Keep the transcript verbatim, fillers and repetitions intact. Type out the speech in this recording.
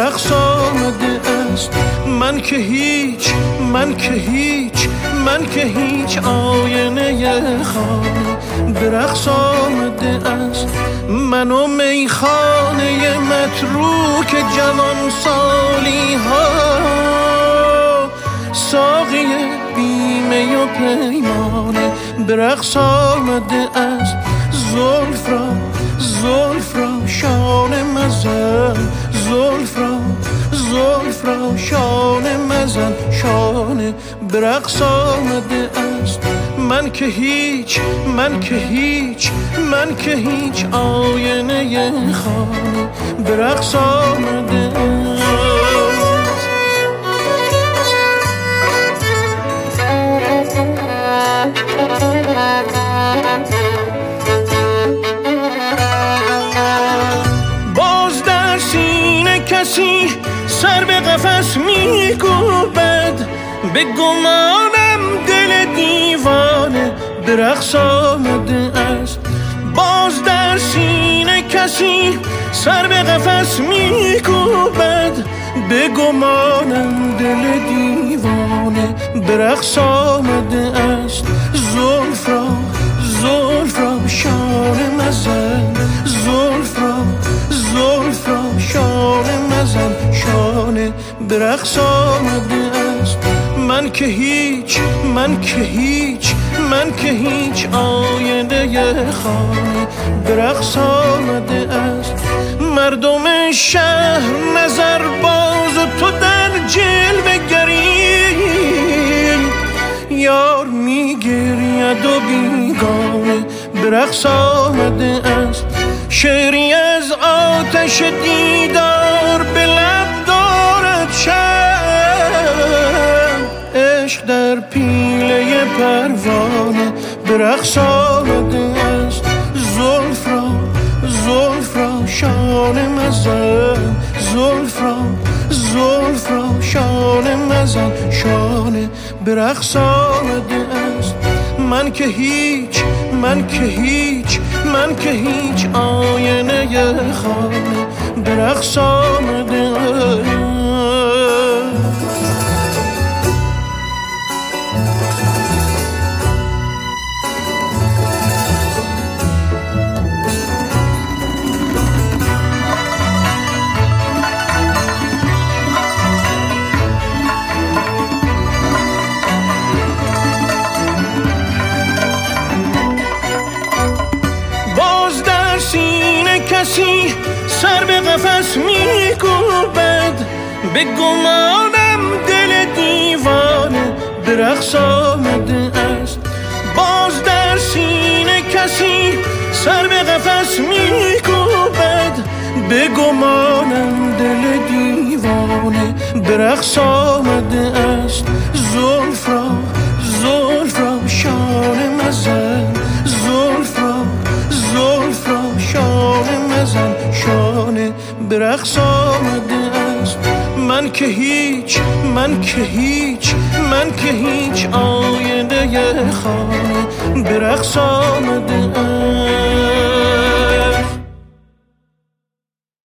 به رقص آمده است. من که هیچ، من که هیچ، من که هیچ آینه خانه به رقص آمده است. من و میخانه متروک جوان سالی ها، ساقی بیمه و پیمانه به رقص آمده است. زلف را زلف را شانه مزن، زلف را زلف را شانه مزن، شانه به رقص آمده است. من که هیچ، من که هیچ، من که هیچ آینه خانه به رقص آمده است. باز در سینه کسی سر به قفس می‌کوبد، به گمانم دل دیوانه به رقص آمده است. باز در سینه کسی سر به قفس می‌کوبد، به گمانم دل دیوانه به رقص آمده است. زلف را زلف را شانه مزن، زلف را زلف را شانه مزن، شانه به رقص آمده است. من که هیچ، من که هیچ، من که هیچ آینه خانه به رقص آمده است. مردم شهر نظر باز و تو در جلوه گری، یار میگرید و بیگانه به رقص آمده است. شعری از آتش دیدار به لب دارد شب، عشق در پیله پروانه به رقص آمده است. زلف را زلف را شانه مزن، زلف را زلف را شانه مزن، شانه به رقص آمده است. من که هیچ، من که هیچ، من که هیچ آینه خانه به رقص آمده است. کسی سر به قفس می‌کوبد، به گمانم دل دیوانه به رقص آمده است. باز در سینه کسی سر به قفس می‌کوبد، به گمانم دل دیوانه به رقص آمده است. زلف را زلف را شانه مزن، زلف را زلف را شانه مزن، شانه به رقص آمده است. من که هیچ، من که هیچ، من که هیچ آینه خانه به رقص آمده است.